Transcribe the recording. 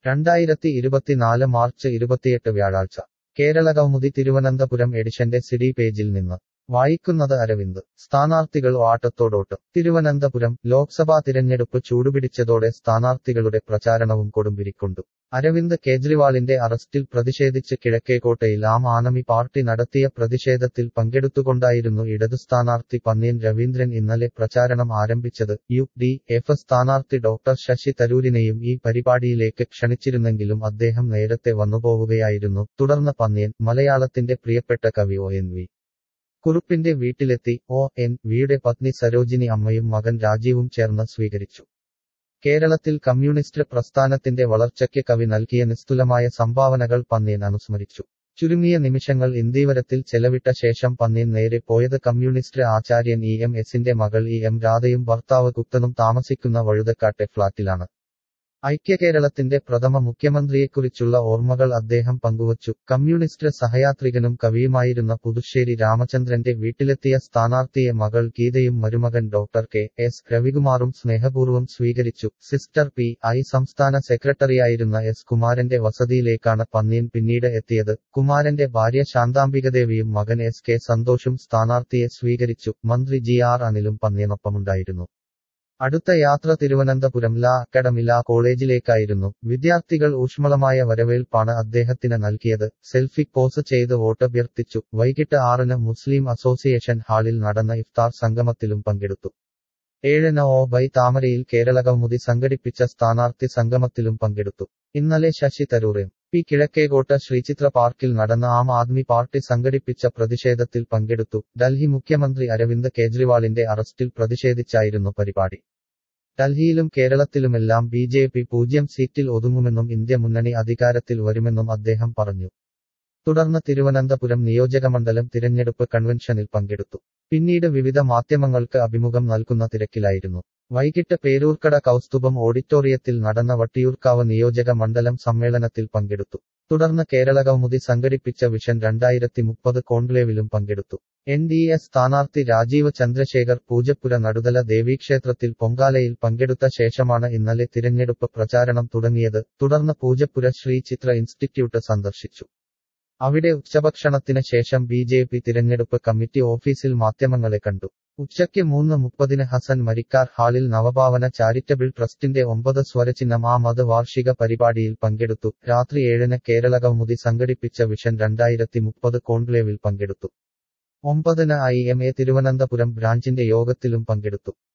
2024 March 28 വ്യാഴാഴ്ച കേരള കൗമുദി തിരുവനന്തപുരം എഡിഷന്റെ CD പേജിൽ നിന്ന് വായിക്കുന്നത് അരവിന്ദ്. സ്ഥാനാർത്ഥികൾ ആട്ടത്തോടോട്ട്. തിരുവനന്തപുരം ലോക്സഭാ തിരഞ്ഞെടുപ്പ് ചൂടുപിടിച്ചതോടെ സ്ഥാനാർത്ഥികളുടെ പ്രചാരണവും കൊടുമ്പിരിക്കൊണ്ടു. അരവിന്ദ് കെജ്രിവാളിന്റെ അറസ്റ്റിൽ പ്രതിഷേധിച്ച് കിഴക്കേക്കോട്ടയിൽ ആം ആദ്മി പാർട്ടി നടത്തിയ പ്രതിഷേധത്തിൽ പങ്കെടുത്തുകൊണ്ടായിരുന്നു ഇടതു സ്ഥാനാർത്ഥി പന്ന്യൻ രവീന്ദ്രൻ ഇന്നലെ പ്രചാരണം ആരംഭിച്ചത്. യു.ഡി.എഫ് സ്ഥാനാർത്ഥി ഡോക്ടർ ശശി തരൂരിനെയും ഈ പരിപാടിയിലേക്ക് ക്ഷണിച്ചിരുന്നെങ്കിലും അദ്ദേഹം നേരത്തെ വന്നുപോവുകയായിരുന്നു. തുടർന്ന് പന്ന്യൻ മലയാളത്തിന്റെ പ്രിയപ്പെട്ട കവി ഒ.എൻ.വി. കുറുപ്പിന്റെ വീട്ടിലെത്തി. ഒ.എൻ.വിയുടെ പത്നി സരോജിനി അമ്മയും മകൻ രാജീവും ചേർന്ന് സ്വീകരിച്ചു. കേരളത്തിൽ കമ്മ്യൂണിസ്റ്റ് പ്രസ്ഥാനത്തിന്റെ വളർച്ചയ്ക്ക് കവി നൽകിയ നിസ്തുലമായ സംഭാവനകൾ പന്ന്യൻ അനുസ്മരിച്ചു. ചുരുങ്ങിയ നിമിഷങ്ങൾ ഇന്ദീവരത്തിൽ ചെലവിട്ട ശേഷം പന്ന്യൻ നേരെ പോയത് കമ്മ്യൂണിസ്റ്റ് ആചാര്യൻ ഇ.എം.എസിന്റെ മകൾ ഇ.എം. രാധയും ഭർത്താവ് ഗുപ്തനും താമസിക്കുന്ന വഴുതക്കാട്ടെ ഫ്ളാറ്റിലാണ്. ഐക്യകേരളത്തിന്റെ പ്രഥമ മുഖ്യമന്ത്രിയെക്കുറിച്ചുള്ള ഓർമ്മകൾ അദ്ദേഹം പങ്കുവച്ചു. കമ്മ്യൂണിസ്റ്റ് സഹയാത്രികനും കവിയുമായിരുന്ന പുതുശ്ശേരി രാമചന്ദ്രന്റെ വീട്ടിലെത്തിയ സ്ഥാനാർത്ഥിയെ മകൾ ഗീതയും മരുമകൻ ഡോക്ടർ കെ.എസ്. രവികുമാറും സ്നേഹപൂർവ്വം സ്വീകരിച്ചു. Sister PI. സംസ്ഥാന സെക്രട്ടറിയായിരുന്ന എസ്. കുമാരന്റെ വസതിയിലേക്കാണ് പന്ന്യൻ പിന്നീട് എത്തിയത്. കുമാരന്റെ ഭാര്യ ശാന്താംബികദേവിയും മകൻ എസ്. കെ. സന്തോഷും സ്ഥാനാർത്ഥിയെ സ്വീകരിച്ചു. മന്ത്രി ജി.ആർ. അനിലും പന്ന്യനൊപ്പമുണ്ടായിരുന്നു. അടുത്ത യാത്ര തിരുവനന്തപുരം ലാ അക്കാഡമി ലാ കോളേജിലേക്കായിരുന്നു. വിദ്യാർത്ഥികൾ ഊഷ്മളമായ വരവേൽപ്പാണ് അദ്ദേഹത്തിന് നൽകിയത്. സെൽഫി പോസ് ചെയ്ത് വോട്ടഭ്യർത്ഥിച്ചു. വൈകിട്ട് 6-ന് മുസ്ലിം അസോസിയേഷൻ ഹാളിൽ നടന്ന ഇഫ്താർ സംഗമത്തിലും പങ്കെടുത്തു. 7-ന് ഒ.ബൈ താമരയിൽ കേരള കൗമുദി സംഘടിപ്പിച്ച സ്ഥാനാർത്ഥി സംഗമത്തിലും പങ്കെടുത്തു. ഇന്നലെ ശശി തരൂർ എം.പി. കിഴക്കേക്കോട്ട ശ്രീചിത്ര പാർക്കിൽ നടന്ന ആം ആദ്മി പാർട്ടി സംഘടിപ്പിച്ച പ്രതിഷേധത്തിൽ പങ്കെടുത്തു. ഡൽഹി മുഖ്യമന്ത്രി അരവിന്ദ് കെജ്രിവാളിന്റെ അറസ്റ്റിൽ പ്രതിഷേധിച്ചായിരുന്നു പരിപാടി. ഡൽഹിയിലും കേരളത്തിലുമെല്ലാം ബി.ജെ.പി 0 സീറ്റിൽ ഒതുങ്ങുമെന്നും ഇന്ത്യ മുന്നണി അധികാരത്തിൽ വരുമെന്നും അദ്ദേഹം പറഞ്ഞു. തുടർന്ന് തിരുവനന്തപുരം നിയോജകമണ്ഡലം തിരഞ്ഞെടുപ്പ് കൺവെൻഷനിൽ പങ്കെടുത്തു. പിന്നീട് വിവിധ മാധ്യമങ്ങൾക്ക് അഭിമുഖം നൽകുന്ന തിരക്കിലായിരുന്നു. വൈകിട്ട് പേരൂർക്കട കൗസ്തുഭം ഓഡിറ്റോറിയത്തിൽ നടന്ന വട്ടിയൂർക്കാവ് നിയോജക മണ്ഡലം സമ്മേളനത്തിൽ പങ്കെടുത്തു. തുടർന്ന് കേരള കൗമുദി സംഘടിപ്പിച്ച വിഷൻ 2030 കോൺക്ലേവിലും പങ്കെടുത്തു. എൻ.ഡി.എ സ്ഥാനാർത്ഥി രാജീവ് ചന്ദ്രശേഖർ പൂജപ്പുര നടുതല ദേവീക്ഷേത്രത്തിൽ പൊങ്കാലയിൽ പങ്കെടുത്ത ശേഷമാണ് ഇന്നലെ തിരഞ്ഞെടുപ്പ് പ്രചാരണം തുടങ്ങിയത്. തുടർന്ന് പൂജപ്പുര ശ്രീ ചിത്ര ഇൻസ്റ്റിറ്റ്യൂട്ട് സന്ദർശിച്ചു. അവിടെ ഉച്ചഭക്ഷണത്തിന് ശേഷം ബി.ജെ.പി തിരഞ്ഞെടുപ്പ് കമ്മിറ്റി ഓഫീസിൽ മാധ്യമങ്ങളെ കണ്ടു. ഉച്ചയ്ക്ക് 3:30-ന് ഹസൻ മരിക്കാർ ഹാളിൽ നവഭാവന ചാരിറ്റബിൾ ട്രസ്റ്റിന്റെ 9 സ്വരചിഹ്നം ആമത് വാർഷിക പരിപാടിയിൽ പങ്കെടുത്തു. രാത്രി 7-ന് കേരള കൗമുദി സംഘടിപ്പിച്ച വിഷൻ 2030 കോൺക്ലേവിൽ പങ്കെടുത്തു. 9-ന് ഐ.എം.എ തിരുവനന്തപുരം ബ്രാഞ്ചിന്റെ യോഗത്തിലും പങ്കെടുത്തു.